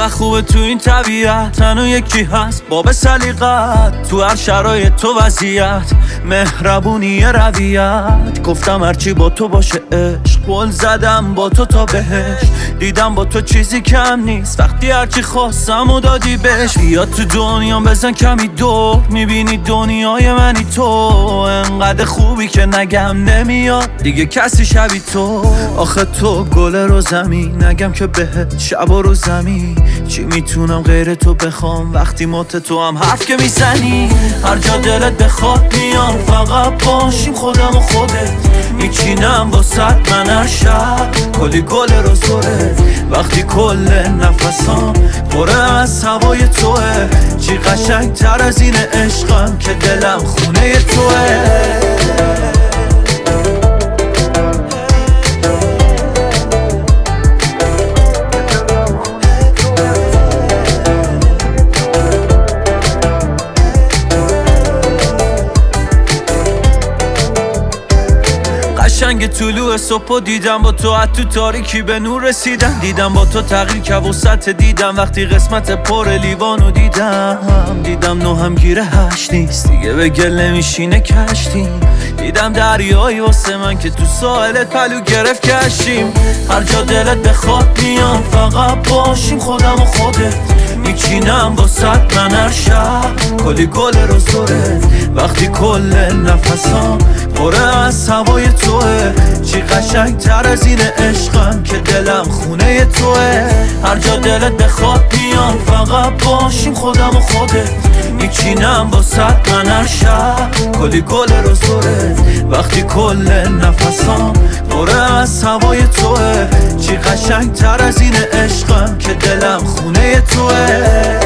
چقدر خوبه تو این طبیعت، تنها یکی هست باب سلیقت، تو هر شرایط تو وضعیت، مهربونی رویت. گفتم هرچی با تو باشه عشق، قول زدم با تو تا بهش، دیدم با تو چیزی کم نیست، وقتی هرچی خواستم و دادی بهش. بیا تو دنیا بزن کمی دور، میبینی دنیای منی تو، انقدر خوبی که نگم نمیاد دیگه کسی شبی تو. آخه تو گل رو زمین، نگم که بهت شب و رو زمین، چی میتونم غیر تو بخوام وقتی مت تو هم حرف که میزنی. هر جا دلت بخواد میام، فقط باشیم خودم و خودت، میچینم واسط من هر شب کلی گل رو زوره، وقتی کل نفسام پره از هوای توه. چی قشنگ تر از این عشقم که دلم خونه توه. قشنگ طلوع صبح دیدم با تو، از تو تاریکی به نور رسیدم، دیدم با تو تغییر که وسط دیدم، وقتی قسمت پر لیوانو دیدم نو هم گیره هشت نیست دیگه، به گل نمیشینه کشتیم، دیدم دریایی واسه من که تو ساحلت پلو گرفت کشیم. هر جا دلت بخواد میام، فقط باشیم خودم و خودت، میچینم واسط من هر شب کلی گل رو زوره، وقتی کل نفسام پره از هوای توه. چی قشنگ تر از این عشقم که دلم خونه توه. هر جا دلت بخواد میام، فقط باشیم خودم و خودت، میچینم واسط من هر شب کلی گل رو زوره، وقتی کل نفسام پره از هوای توه. چی قشنگ تر از این عشقم که دلم خونه توه.